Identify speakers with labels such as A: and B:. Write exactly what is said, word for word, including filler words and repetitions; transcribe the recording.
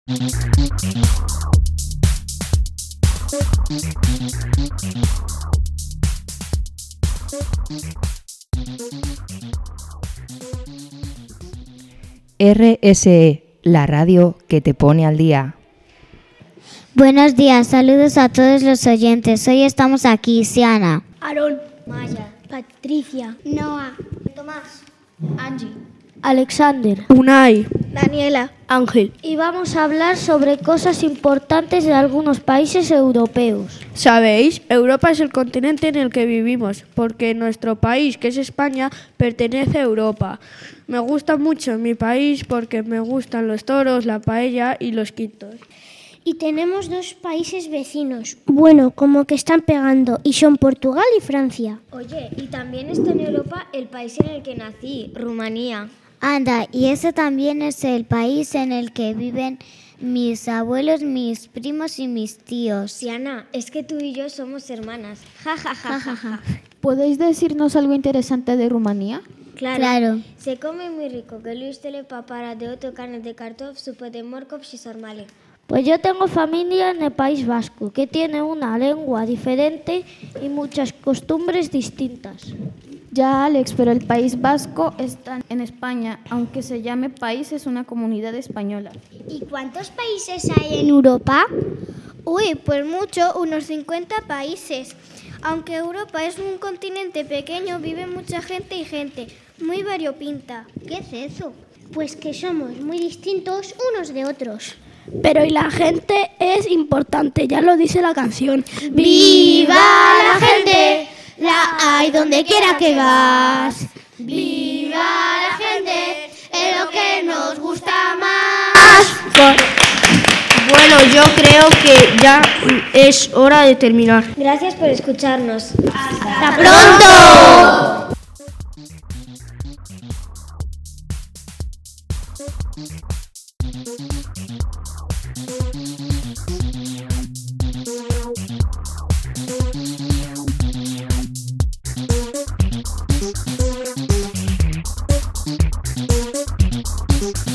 A: R S E, la radio que te pone al día.
B: Buenos días, saludos a todos los oyentes. Hoy estamos aquí, Siana,
C: Aarón, Maya, Patricia,
D: Noah,
C: Tomás, Angie,
E: Alexander,
C: Unai, Daniela,
E: Ángel.
C: Y vamos a hablar sobre cosas importantes de algunos países europeos.
E: ¿Sabéis? Europa es el continente en el que vivimos, porque nuestro país, que es España, pertenece a Europa. Me gusta mucho mi país porque me gustan los toros, la paella y los quintos.
D: Y tenemos dos países vecinos,
C: Bueno, como que están pegando, y son Portugal y Francia.
F: Oye, y también está en Europa el país en el que nací, Rumanía.
B: anda, y ese también es el país en el que viven mis abuelos, mis primos y mis tíos.
F: Siana, es que tú y yo somos hermanas. Ja, ja, ja, ja, ja.
G: ¿Podéis decirnos algo interesante de Rumanía?
F: Claro.
B: Claro.
F: Se come muy rico, que lui este le papara de otro carne de cartof, supe de morcov y sarmale.
C: Pues yo tengo familia en el País Vasco, que tiene una lengua diferente y muchas costumbres distintas.
G: Ya, Alex, pero el País Vasco está en España, aunque se llame país, es una comunidad española.
D: ¿Y cuántos países hay en Europa? Uy, pues mucho, unos cincuenta países. Aunque Europa es un continente pequeño, vive mucha gente y gente muy variopinta.
B: ¿Qué es eso?
D: Pues que somos muy distintos unos de otros.
C: Pero y la gente es importante, ya lo dice la canción.
D: ¡Viva la gente! La hay donde quiera que vas. ¡Viva la gente! Es lo que nos gusta más.
E: Bueno, yo creo que ya es hora de terminar.
F: Gracias por escucharnos.
D: ¡Hasta pronto!
A: Thank you.